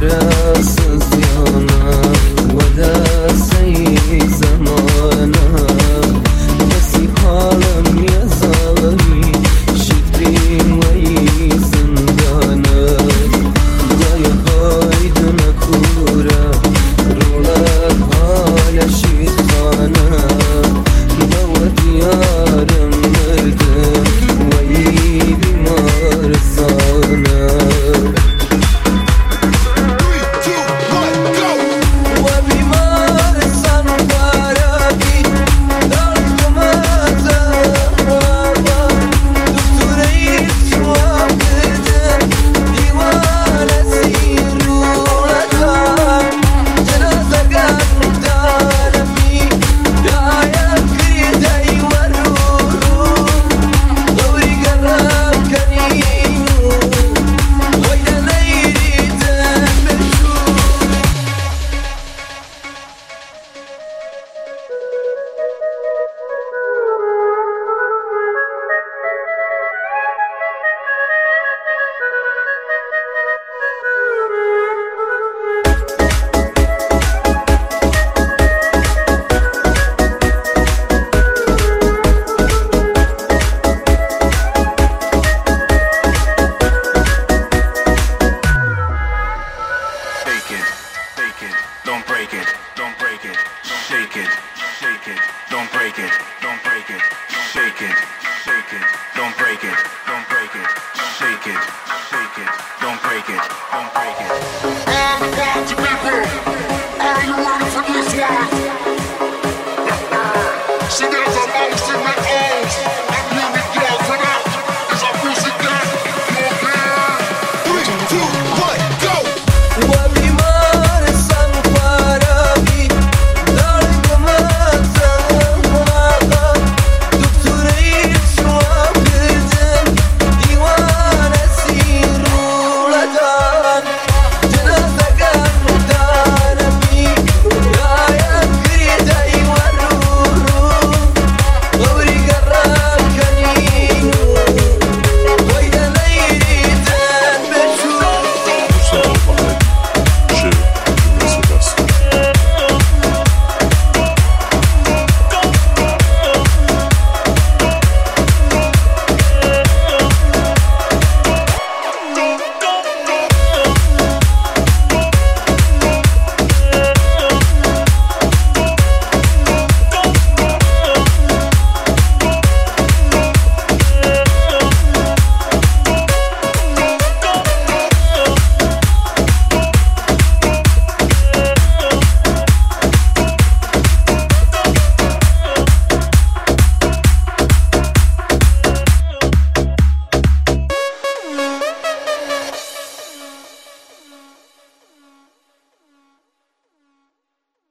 رأسز يانا وداسي زمانا بسي حالم يا زاري شكرين وي زندانا دايا هايدنا كورا رولاد حالا شيطانا دوا ديارم مردم وي بمار زانا Don't break it, don't break it, shake it, shake it, don't break it, don't break it, shake it, shake it, don't break it, don't break it, shake it, shake it, don't break it, don't break it.